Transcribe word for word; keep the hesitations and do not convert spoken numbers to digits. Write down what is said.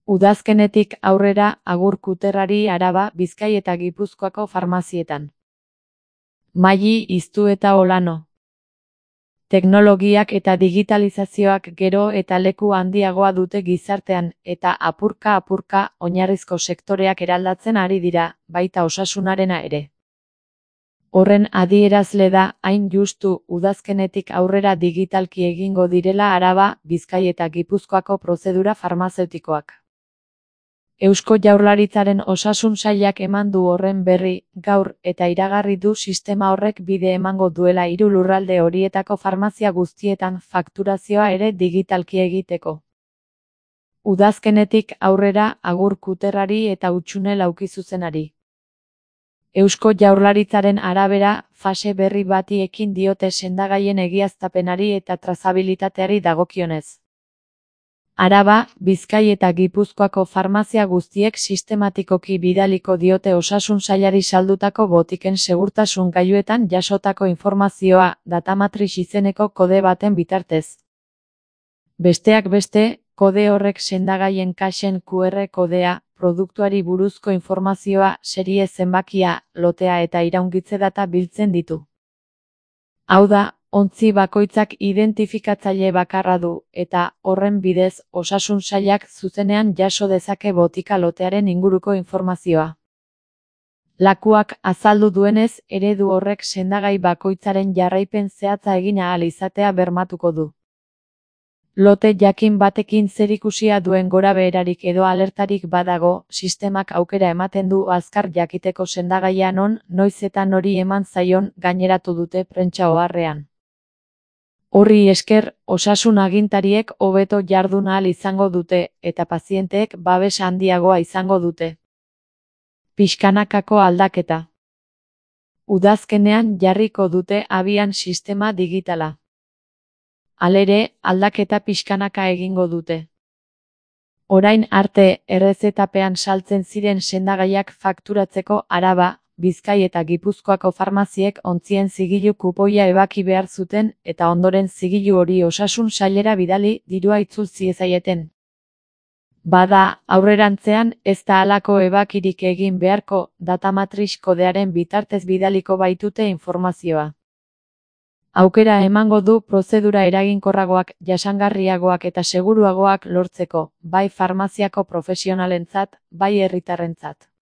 Udazkenetik aurrera agur kuterrari Araba, Bizkai eta Gipuzkoako farmazietan. Maili Iztu eta Olano. Teknologiak eta digitalizazioak gero eta leku handiagoa dute gizartean, eta apurka-apurka oinarrizko sektoreak eraldatzen ari dira, baita osasunarena ere. Horren adierazle da, hain justu, udazkenetik aurrera digitalki egingo direla Araba, Bizkai eta Gipuzkoako prozedura farmazeutikoak. Eusko Jaurlaritzaren osasun sailak eman du horren berri, gaur, eta iragarri du sistema horrek bide emango duela hiru lurralde horietako farmazia guztietan fakturazioa ere digitalki egiteko. Udazkenetik aurrera agur kuterrari eta hutsune laukizuzenari. Eusko Jaurlaritzaren arabera, fase berri bati ekin diote sendagaien egiaztapenari eta trazabilitateari dagokionez. Araba, Bizkai eta Gipuzkoako farmazia guztiek sistematikoki bidaliko diote osasun sailari saldutako botiken segurtasun gailuetan jasotako informazioa, datamatrix izeneko kode baten bitartez. Besteak beste, kode horrek sendagaien kaxen Q R kodea, produktuari buruzko informazioa, serie zenbakia, lotea eta iraungitze data biltzen ditu. Hau da, ontzi bakoitzak identifikatzaile bakarra du, eta, horren bidez, osasun sailak zuzenean jaso dezake botika lotearen inguruko informazioa. Lakuak azaldu duenez, eredu horrek sendagai bakoitzaren jarraipen zehatza egin ahal izatea bermatuko du. Lote jakin batekin zerikusia duen gorabeherarik edo alertarik badago, sistemak aukera ematen du azkar jakiteko sendagaia non, noiz eta nori eman zaion, gaineratu dute prentsa oharrean. Horri esker, osasun agintariek hobeto jardun ahal izango dute, eta pazienteek babes handiagoa izango dute. Pixkanakako aldaketa. Udazkenean jarriko dute abian sistema digitala. Halere, aldaketa pixkanaka egingo dute. Orain arte, errezetapean saltzen ziren sendagaiak fakturatzeko Araba, Bizkai eta Gipuzkoako farmaziek ontzien zigilu kupoia ebaki behar zuten, eta ondoren zigilu hori osasun sailera bidali, dirua itzul ziezaieten. Bada, aurrerantzean, ez da halako ebakirik egin beharko, datamatrix kodearen bitartez bidaliko baitute informazioa. Aukera emango du prozedura eraginkorragoak, jasangarriagoak eta seguruagoak lortzeko, bai farmaziako profesionalentzat, bai herritarrentzat.